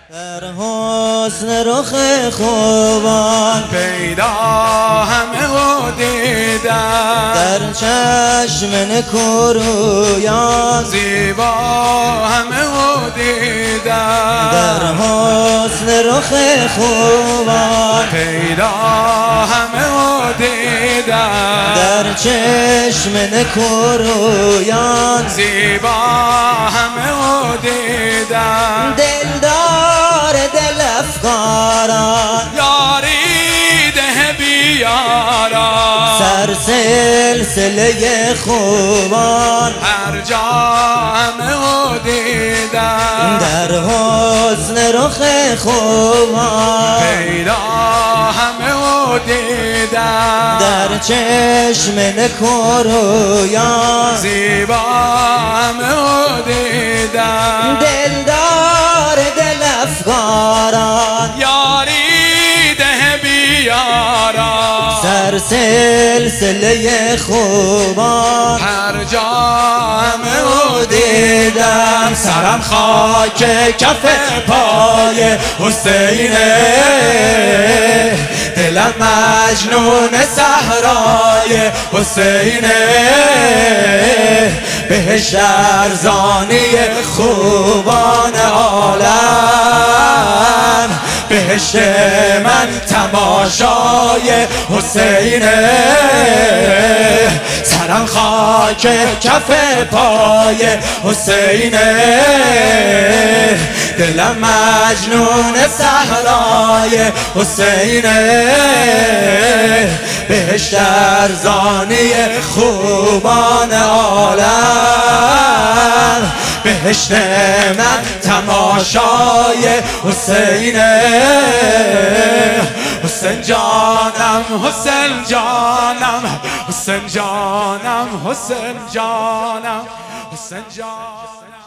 در حسن رخ خوبان پیدا همه و دیدم، در چشم نکورویان زیبا همه و دیدم، در حسن رخ خوبان پیدا همه و دیدم، در چشم نکورویان زیبا همه و دیدم، دلدار دل افکاران یاری ده بیاران، سر سلسله خوبان هر جا همه و دیدم، در حسن رخ خوبان پیدا همه و دیدم، در چشم نکورویان زیبا همه و دیدم، دلدار دل افکاران یاری ده بیاران، سر سلسله خوبان هر جا همه و دیدم، سرم خاک کف پای حسینه، دلم مجنون صحرای حسینه، بهشت ارزانی خوبان عالم، بهشت من تماشای حسینه، سرم خاک کف پای حسینه، دلم مجنون صحرای حسینه، بهشت ارزانی خوبان عالم، بهشت من تماشای حسینه، حسین جانم حسین جانم حسین جانم حسین جانم حسین جانم.